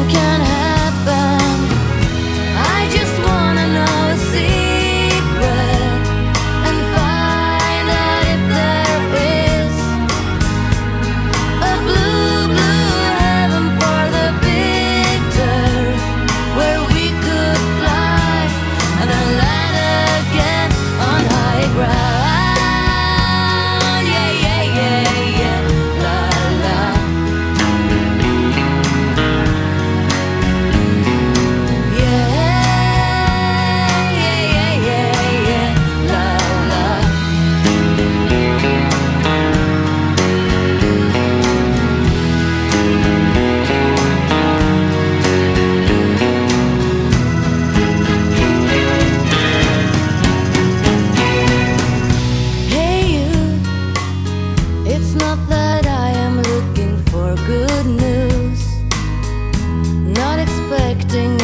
can happen. I just wanna know a secret and find out if there is a blue, blue heaven for the picture where we could fly and then land again on high ground. Yeah, yeah, yeah, yeah, la la. Yeah, yeah, yeah, yeah, yeah, la la. Hey you, it's not that I am looking for good news, not expecting